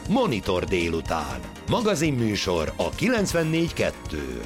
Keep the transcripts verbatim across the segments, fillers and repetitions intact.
Monitor délután. Magazinműsor a kilencvennégy kettő.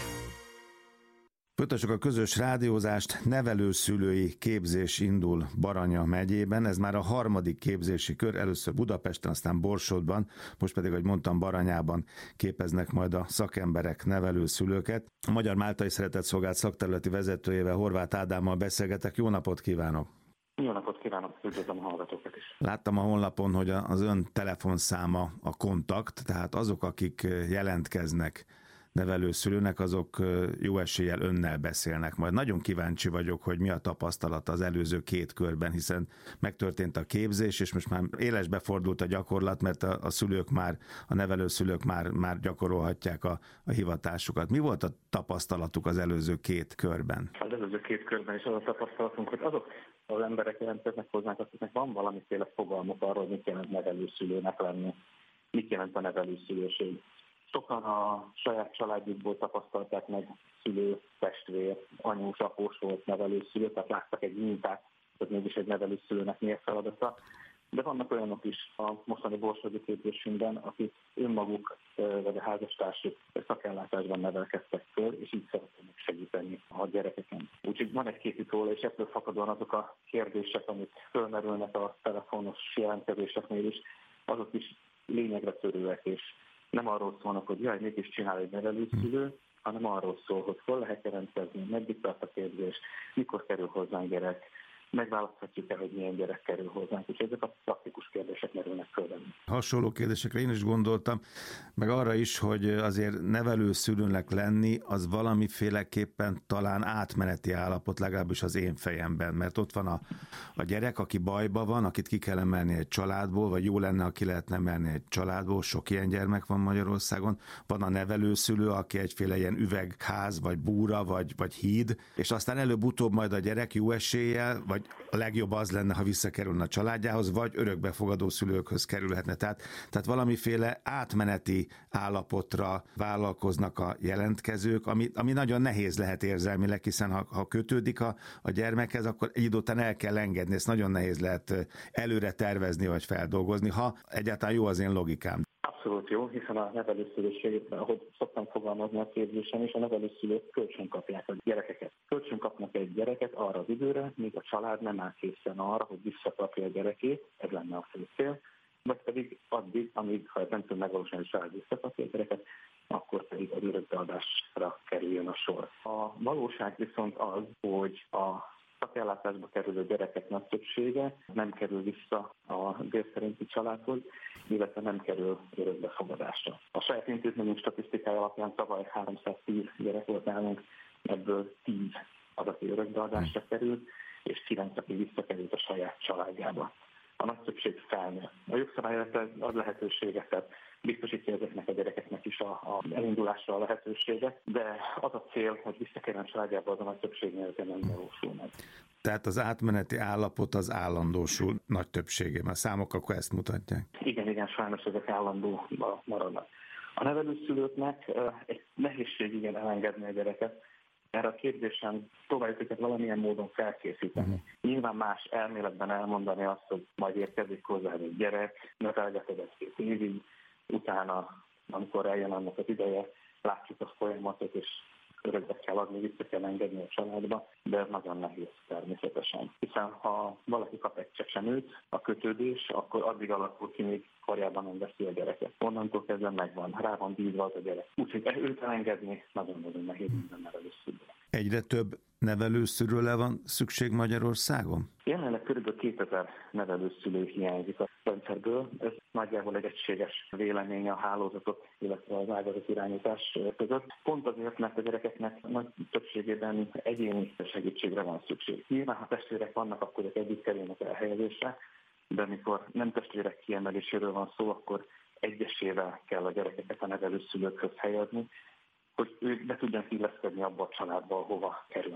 Folytassuk a közös rádiózást. Nevelőszülői képzés indul Baranya megyében. Ez már a harmadik képzési kör, először Budapesten, aztán Borsodban, most pedig, ahogy mondtam, Baranyában képeznek majd a szakemberek nevelőszülőket. A Magyar Máltai Szeretetszolgálat szakterületi vezetőjével, Horváth Ádámmal beszélgetek. Jó napot kívánok! Jó napot kívánok, üdvözlöm a hallgatókat is. Láttam a honlapon, hogy az ön telefonszáma a kontakt, tehát azok, akik jelentkeznek nevelőszülőnek, azok jó eséllyel önnel beszélnek majd. Nagyon kíváncsi vagyok, hogy mi a tapasztalata az előző két körben, hiszen megtörtént a képzés, és most már élesbe fordult a gyakorlat, mert a, a szülők már, a nevelőszülők már, már gyakorolhatják a, a hivatásukat. Mi volt a tapasztalatuk az előző két körben? Az előző két körben is az a tapasztalatunk, hogy azok az emberek jelentkeznek hozzánk, akiknek van valamiféle fogalmuk arról, hogy mit jelent nevelőszülőnek lenni, mit jelent a nevelőszülőség. Sokan a saját családjukból tapasztalták meg szülő, testvér, anyós, após volt nevelőszülő, tehát láttak egy mintát, hogy mégis egy nevelőszülőnek mi a feladata. De vannak olyanok is a mostani borsodi képzésünkben, akik önmaguk vagy a házastársuk szakellátásban nevelkedtek föl, és így szeretnének segíteni a gyerekeken. Úgyhogy van egy képük róla, és ebből fakadóan azok a kérdések, amik fölmerülnek a telefonos jelentkezéseknél is, azok is lényegre törőek, és nem arról szólnak, hogy jaj, mégis csinál egy nevelőszülő, hanem arról szól, hogy hol lehet jelentkezni, meddig tart a képzés, mikor kerül hozzánk gyerek, megválaszthatjuk-e, hogy milyen gyerek kerül hozzánk, úgyhogy ezek a praktikus kérdések merülnek föl bennünk. Hasonló kérdésekre én is gondoltam, meg arra is, hogy azért nevelőszülőnek lenni, az valamiféleképpen talán átmeneti állapot, legalábbis az én fejemben, mert ott van a, a gyerek, aki bajba van, akit ki kell emelni egy családból, vagy jó lenne, ha ki lehetne emelni egy családból, sok ilyen gyermek van Magyarországon, van a nevelőszülő, aki egyféle ilyen üvegház, vagy búra, vagy, vagy híd, és aztán előbb-utóbb majd a gyerek jó eséllyel, vagy a legjobb az lenne, ha visszakerülne a családjához, vagy örökbefogadó szülőkhöz kerülhetne. Tehát, tehát valamiféle átmeneti állapotra vállalkoznak a jelentkezők, ami, ami nagyon nehéz lehet érzelmileg, hiszen ha, ha kötődik a, a gyermekhez, akkor egy idő után el kell engedni, ezt nagyon nehéz lehet előre tervezni, vagy feldolgozni, ha egyáltalán jó az én logikám. Abszolút jó, hiszen a nevelőszülőség, ahogy szoktam fogalmazni a képzésen is, a nevelőszülők kölcsön kapják a gyerekeket. Kölcsön kapnak egy gyereket arra az időre, míg a család nem áll készen arra, hogy visszakapja a gyerekét, ez lenne a fő cél, vagy pedig addig, amíg, ha ez nem tud megvalósulni, hogy a család visszakapja a gyereket, akkor pedig az örökbeadásra kerüljön a sor. A valóság viszont az, hogy a szakellátásba kerülő gyerekek nagy többsége nem kerül vissza a dél szerinti családhoz, illetve nem kerül örökbefogadásra. A saját intézményünk statisztikája alapján tavaly háromszáztíz gyerek volt nálunk, ebből tíz az, aki örökbeadásra került, és kilenc, aki visszakerült a saját családjába. A nagy többség felnő. A jogszabály ad lehetőséget, tehát biztosítja ezeknek a gyerekeknek is a, a elindulásra a lehetőséget, de az a cél, hogy visszakerüljön a családjába, az a nagy többségnél nem valósul meg. Tehát az átmeneti állapot az állandósul nagy többségében. A számok akkor ezt mutatják. Igen, igen, sajnos ezek állandó maradnak. A nevelőszülőknek egy nehézség igen elengedni a gyereket. Erre a képzésen próbáljuk őket valamilyen módon felkészíteni. Uh-huh. Nyilván más elméletben elmondani azt, hogy majd érkezik hozzá egy gyerek, nevelgeted egy-két évig, utána, amikor eljön annak az ideje, látjuk a folyamatot, és örökbe kell adni, vissza kell engedni a családba, de ez nagyon nehéz természetesen. Hiszen ha valaki kap egy csecsemőt, a kötődés, akkor addig alakul ki, még karjában nem veszi a gyereket. Onnantól kezdve megvan, rá van bízva az a gyerek. Úgyhogy őt elengedni nagyon-nagyon nehéz minden nevelőszülőre. Egyre több nevelőszülőre van szükség Magyarországon? Jelenleg kb. kétezer nevelőszülő hiányzik a rendszerből. Ez nagyjából egy egységes vélemény a hálózatok, illetve az ágazat irányítás között. Pont azért, mert a gyerekeknek nagy többségében egyéni segítségre van szükség. Nyilván, ha testvérek vannak, akkor ők együtt kerülnek elhelyezésre, de amikor nem testvérek kiemeléséről van szó, akkor egyesével kell a gyerekeket a nevelőszülőkhöz helyezni, hogy ők be tudjanak illeszkedni abba a családba, ahova kerülnek.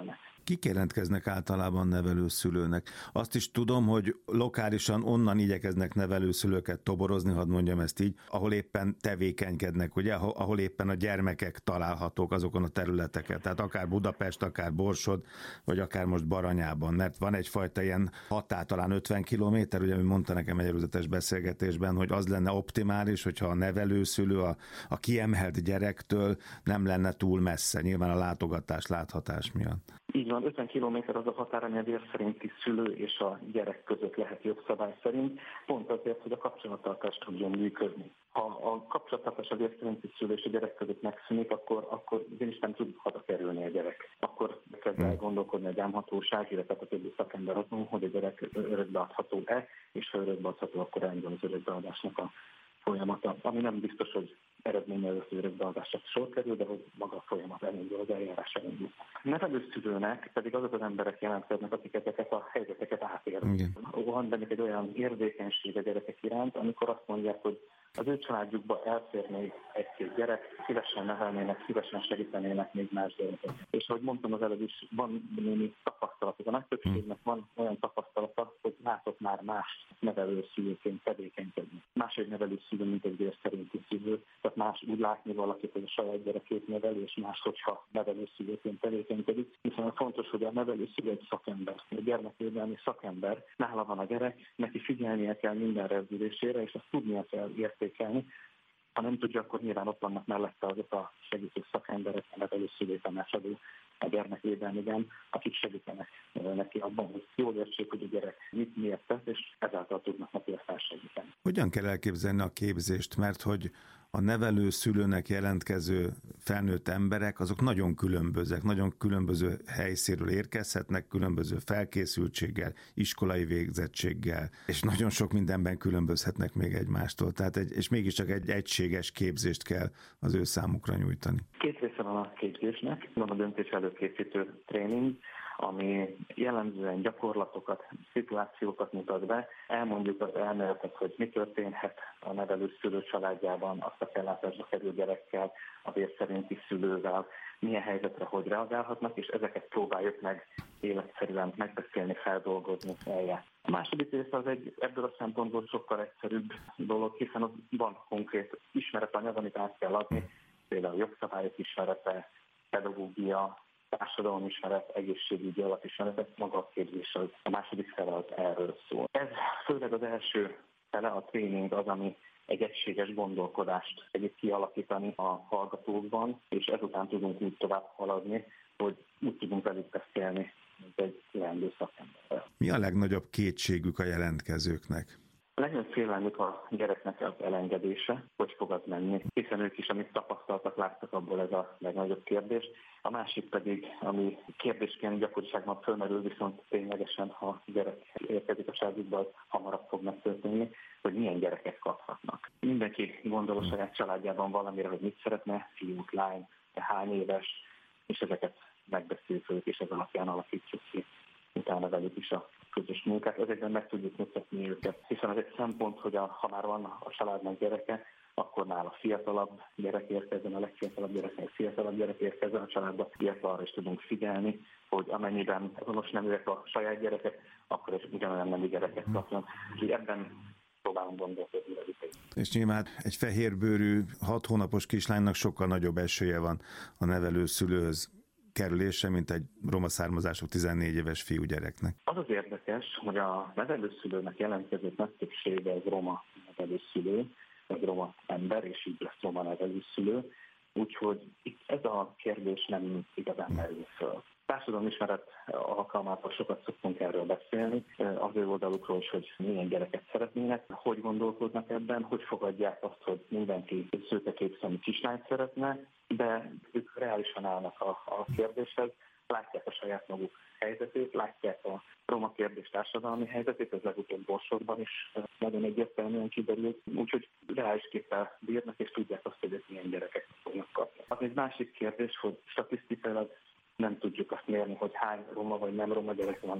Kik jelentkeznek általában nevelőszülőnek? Azt is tudom, hogy lokálisan onnan igyekeznek nevelőszülőket toborozni, hadd mondjam ezt így, ahol éppen tevékenykednek, ugye, ahol éppen a gyermekek találhatók azokon a területeken. Tehát akár Budapest, akár Borsod, vagy akár most Baranyában, mert van egyfajta ilyen határ, talán ötven kilométer, ugye, mint mondta nekem egy előzetes beszélgetésben, hogy az lenne optimális, hogyha a nevelőszülő a, a kiemelt gyerektől nem lenne túl messze, nyilván a látogatás, láthatás miatt. Így van, ötven kilométer az a határ, ami a vér szerinti szülő és a gyerek között lehet jogszabály szerint, pont azért, hogy a kapcsolattartás tudjon működni. Ha a kapcsolattartás a vér szerinti szülő és a gyerek között megszűnik, akkor, akkor is nem tud hazakerülni a gyerek. Akkor kezd el gondolkodni a gyámhatóság, illetve a többi szakember azon, hogy a gyerek örökbeadható-e, és ha örökbeadható, akkor elindul az örökbeadásnak a folyamata, ami nem biztos, hogy eredménye az örökbeadásra sor kerül, de hogy maga a folyamat elindul, az eljárás elindul. Nevelőszülőnek pedig azok az emberek jelentkeznek, akik ezeket a helyzeteket átérnek. Van bennük egy olyan érzékenység a gyerekek iránt, amikor azt mondják, hogy az ő családjukba elfér még egy-két gyerek, szívesen nevelnének, szívesen segítenének még más gyerekek. És ahogy mondtam az előbb is, van némi tapasztalatok. A nagy többségnek van olyan tapasztalata, hogy látott már más nevelőszülőként tevékenykedni. Más egy nevelőszülő, mint egy vér szerinti szülő. Tehát más úgy látni valakit, hogy a saját gyerekét neveli, és más, hogyha nevelőszülőként tevékenykedik. Hiszen fontos, hogy a nevelőszülő egy szakember, egy gyermekvédelmi szakember, nála van a gyerek, neki figyelnie kell minden rezdülésére, és azt tudnia kell értékelni. Ha nem tudja, akkor nyilván ott vannak mellette azok a segítő szakemberek, a nevelőszülő tanácsadó, a gyermekvédelmiben, akik segítenek neki abban, hogy jól értsék, hogy a gyerek mit miért tesz, és ezáltal tudnak neki aztán segíteni. Hogyan kell elképzelni a képzést? Mert hogy a nevelőszülőnek jelentkező felnőtt emberek, azok nagyon különbözőek, nagyon különböző helyszínről érkezhetnek, különböző felkészültséggel, iskolai végzettséggel, és nagyon sok mindenben különbözhetnek még egymástól. Tehát egy, és mégiscsak egy egységes képzést kell az ő számukra nyújtani. Két része van a képzésnek, van a döntés előkészítő tréning, ami jellemzően gyakorlatokat, szituációkat mutat be. Elmondjuk az elméletet, hogy mi történhet a nevelőszülő családjában, azt a ellátásba kerül gyerekkel, a vér szerinti szülővel, milyen helyzetre hogy reagálhatnak, és ezeket próbáljuk meg életszerűen megbeszélni, feldolgozni, eljátszani. A második része az egy ebből a szempontból sokkal egyszerűbb dolog, hiszen ott van konkrét ismeretanyag, amit át kell adni, például jogszabályok ismerete, pedagógia, társadalomismeret, egészségügyi alapismeretet, maga a képzés az. A második fele az erről szól. Ez főleg az első fele, a tréning az, ami egy egységes gondolkodást segít kialakítani a hallgatókban, és ezután tudunk úgy tovább haladni, hogy úgy tudunk velük beszélni, mint egy leendő szakemberrel. Mi a legnagyobb kétségük a jelentkezőknek? A legnagyobb félelmük a gyereknek az elengedése, hogy fog az menni, hiszen ők is, amit tapasztaltak, láttak, abból ez a legnagyobb kérdés. A másik pedig, ami kérdésként gyakoriságban fölmerül, viszont ténylegesen, ha gyerek érkezik a családjukba, az hamarabb fog megtörténni, hogy milyen gyerekek kaphatnak. Mindenki gondol a saját családjában valamire, hogy mit szeretne, fiút, lány, hány éves, és ezeket megbeszéljük velük, és ez alapján alakítjuk ki utána velük is a közös munkát. Ezekben meg tudjuk mutatni őket, hiszen ez egy szempont, hogy a, ha már van a családnak gyereke, akkor nála fiatalabb gyerek érkezzen, a legfiatalabb gyereknek fiatalabb gyerek érkezzen a családba, illetve arra is tudunk figyelni, hogy amennyiben azonos neműek a saját gyerekek, akkor is ugyanolyan nemű gyereket kapjon. Úgyhogy ebben próbálunk gondolkodni velük. És nyilván egy fehérbőrű, hat hónapos kislánynak sokkal nagyobb esélye van a nevelőszülőhöz kerülése, mint egy roma származású tizennégy éves fiúgyereknek. Az az érdekes, hogy a nevelőszülőnek jelentkező nagy többsége az roma nevelőszülő, vagy roma ember, és így lesz roma nevelőszülő, úgyhogy itt ez a kérdés nem igazán merül föl. Társadalmi ismeret alkalmával sokat szoktunk erről beszélni, az ő oldalukról is, hogy milyen gyereket szeretnének, hogy gondolkodnak ebben, hogy fogadják azt, hogy mindenki szőke képszemű kislányt szeretne, de ők reálisan állnak a, a kérdéshez, látják a saját maguk helyzetét, látják a roma kérdés társadalmi helyzetét, ez legutóbb Borsodban is nagyon egyértelműen kiderült, úgyhogy reálisképpen bírnak, és tudják azt, hogy milyen gyerekek fognak kapni. Az egy másik kérdés, hogy statisztikailag nem tudjuk azt mérni, hogy hány roma vagy nem roma gyerek van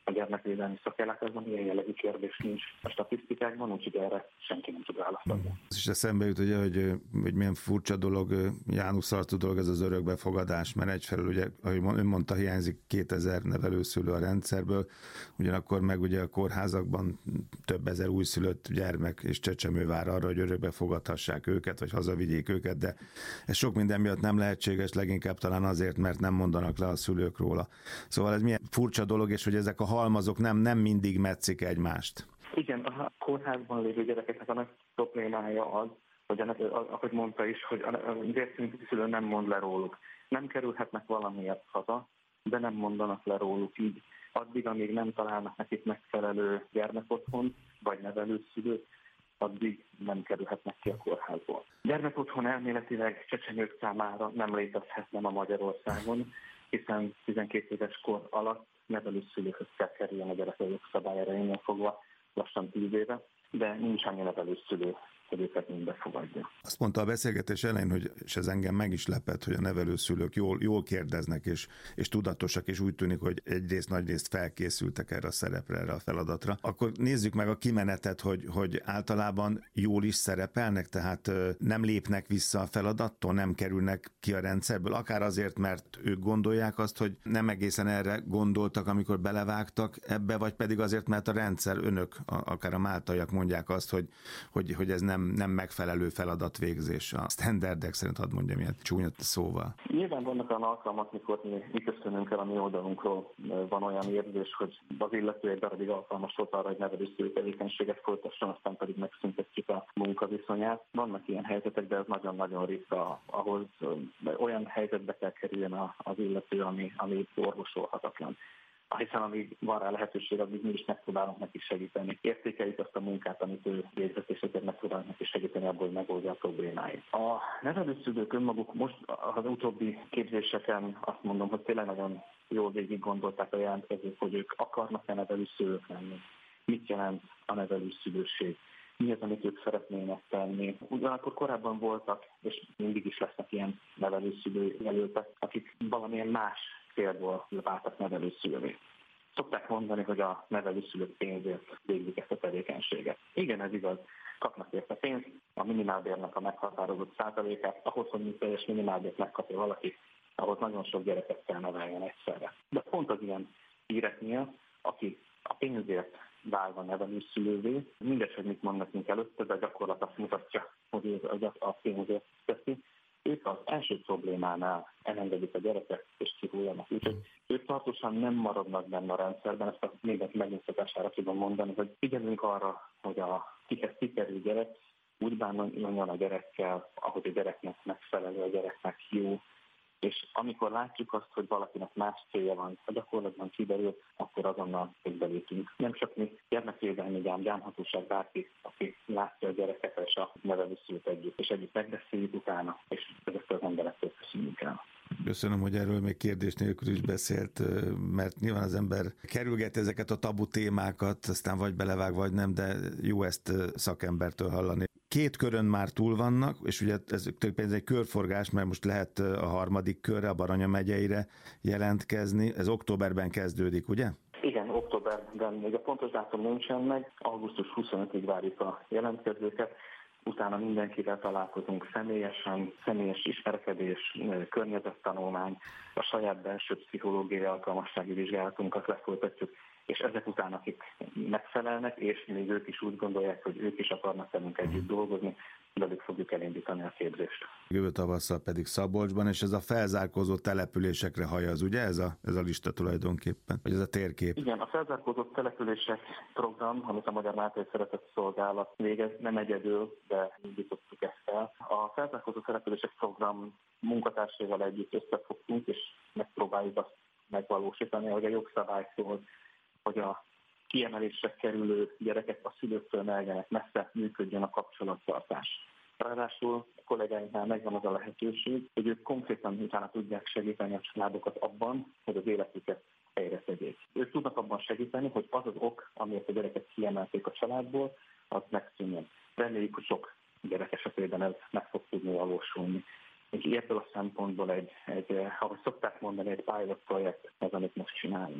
a gyermekvédelmi szakellátásban ilyen jellegű kérdés nincs a statisztikákban, úgyhogy erre senki nem tud válaszolni. Ez is eszembe jut, ugye, hogy, hogy milyen furcsa dolog, János arcú dolog ez az örökbefogadás, mert egyfelől ugye, ahogy ön mondta, hiányzik kétezer nevelőszülő a rendszerből, ugyanakkor meg ugye a kórházakban több ezer újszülött gyermek és csecsemő vár arra, hogy örökbe fogadhassák őket, vagy hazavigyék őket, de ez sok minden miatt nem lehetséges, leginkább talán azért, mert nem mondanak le a szülők róla. Szóval ez milyen furcsa dolog, és hogy ezek a halmazok nem, nem mindig metszik egymást. Igen, a kórházban lévő gyerekeknek a nagy problémája az, hogy ahogy mondta is, hogy a vérszintű szülő nem mond le róluk. Nem kerülhetnek valamiért haza, de nem mondanak le róluk így. Addig, amíg nem találnak nekik megfelelő gyermekotthont, vagy nevelőszülőt, addig nem kerülhetnek ki a kórházból. Gyermekotthon elméletileg csecsemők számára nem létezhetne ma Magyarországon, hiszen tizenkét éves kor alatt nevelőszülőhöz kell kerüljön a gyerek a jogszabályára innen fogva lassan tíz éve, de nincs annyi nevelőszülő, hogy őket mind befogadja. Azt mondta a beszélgetés elején, hogy, és ez engem meg is lepett, hogy a nevelőszülők jól, jól kérdeznek, és, és tudatosak, és úgy tűnik, hogy egyrészt nagyrészt felkészültek erre a szerepre, erre a feladatra. Akkor nézzük meg a kimenetet, hogy, hogy általában jól is szerepelnek, tehát nem lépnek vissza a feladattól, nem kerülnek ki a rendszerből, akár azért, mert ők gondolják azt, hogy nem egészen erre gondoltak, amikor belevágtak ebbe, vagy pedig azért, mert a rendszer, önök, akár a máltaiak mondják azt, hogy, hogy, hogy ez nem nem megfelelő feladatvégzés a standardek szerint, hadd mondjam ilyen csúnya szóval. Nyilván vannak olyan alkalmak, mikor mi, mi köszönünk el a mi oldalunkról. Van olyan érzés, hogy az illető egy darabig alkalmas volt arra, hogy nevelőszülő tevékenységet folytasson, aztán pedig megszüntetjük a munkaviszonyát. Vannak ilyen helyzetek, de ez nagyon-nagyon ritka, ahhoz olyan helyzetbe kell kerüljön az illető, ami, ami orvosolhatatlan. Hiszen amíg van rá lehetőség, addig mi is megpróbálunk neki segíteni. Értékeljük azt a munkát, amit ő végzett, és ezért megpróbálunk neki segíteni abból, hogy megoldja a problémáit. A nevelőszülők önmaguk most az utóbbi képzéseken azt mondom, hogy tényleg nagyon jól végig gondolták a jelentkezők, hogy ők akarnak-e nevelőszülők lenni. Mit jelent a nevelőszülőség? Mi az, amit ők szeretnének tenni? Ugyanakkor korábban voltak, és mindig is lesznek ilyen nevelőszülő jelöltek, akik valamilyen más célból váltak nevelőszülővé. Szokták mondani, hogy a nevelőszülők pénzért végzik ezt a tevékenységet. Igen, ez igaz, kapnak érte pénzt, a minimálbérnek a meghatározott százalékát, ahhoz, hogy teljes minimálbért megkapja valaki, ahhoz nagyon sok gyereket kell neveljen egyszerre. De pont az ilyen híreknél, aki a pénzért válva nevelőszülővé, mindegy, hogy mit mond nekünk előtte, de a gyakorlat azt mutatja, hogy a pénzért teszi. Ők az első problémánál elengedik a gyereket, és kihújjanak. Úgyhogy ők tartósan nem maradnak benne a rendszerben, ezt a mindent megnyugtatására tudom mondani, hogy figyelünk arra, hogy a kihez kikerül gyerek úgy bánjon a gyerekkel, ahogy a gyereknek megfelelő, a gyereknek jó. És amikor látjuk azt, hogy valakinek más célja van, a gyakorlatban kiderül, akkor azonnal belépünk. Nem csak mi, gyermekvédelmi gyám, gyámhatóság, bárki, aki látja a gyereket és a nevelőszülőt együtt, és együtt megbeszéljük utána, és ezekkel az emberektől köszönjük el. Köszönöm, hogy erről még kérdés nélkül is beszélt, mert nyilván az ember kerülget ezeket a tabu témákat, aztán vagy belevág, vagy nem, de jó ezt szakembertől hallani. Két körön már túl vannak, és ugye ez tulajdonképpen egy körforgás, mert most lehet a harmadik körre, a Baranya megyeire jelentkezni. Ez októberben kezdődik, ugye? Igen, októberben, még a pontos dátum nincsen meg, augusztus huszonötödikéig várjuk a jelentkezőket. Utána mindenkivel találkozunk személyesen, személyes ismerkedés, környezettanulmány, a saját belső pszichológiai alkalmassági vizsgálatunkat lefolytatjuk, és ezek után, akik megfelelnek, és még ők is úgy gondolják, hogy ők is akarnak velünk együtt dolgozni, velük fogjuk elindítani a képzést. Jövő tavasszal pedig Szabolcsban, és ez a felzárkózó településekre hajaz, ugye ez a, ez a lista tulajdonképpen, vagy ez a térkép? Igen, a felzárkózott települések program, amit a Magyar Máltai Szeretett Szolgálat végez, nem egyedül, de indítottuk ezt el. A felzárkózott települések program munkatársaival együtt összefogtunk, és megpróbáljuk azt megvalósítani, hogy a jogszabály szól, hogy a kiemelésre kerülő gyerekek a szülőktől ne legyenek messze, működjön a kapcsolattartás. Ráadásul a kollégáinknál megvan az a lehetőség, hogy ők konkrétan utána tudják segíteni a családokat abban, hogy az életüket helyre tegyék. Ők tudnak abban segíteni, hogy az az ok, amiért a gyereket kiemelték a családból, az megszűnjön. Reméljük, hogy sok gyerek esetében ez meg fog tudni valósulni. És ebből a szempontból egy, egy, ahogy szokták mondani, egy pilot projekt az, amit most csinálunk.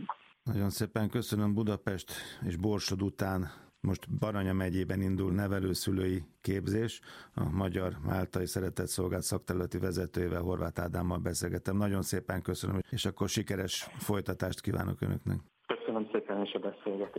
Nagyon szépen köszönöm. Budapest és Borsod után most Baranya megyében indul nevelőszülői képzés. A Magyar Máltai Szeretett Szolgált szakterületi vezetőjével, Horváth Ádámmal beszélgettem. Nagyon szépen köszönöm, és akkor sikeres folytatást kívánok önöknek. Köszönöm szépen is a beszélgetést.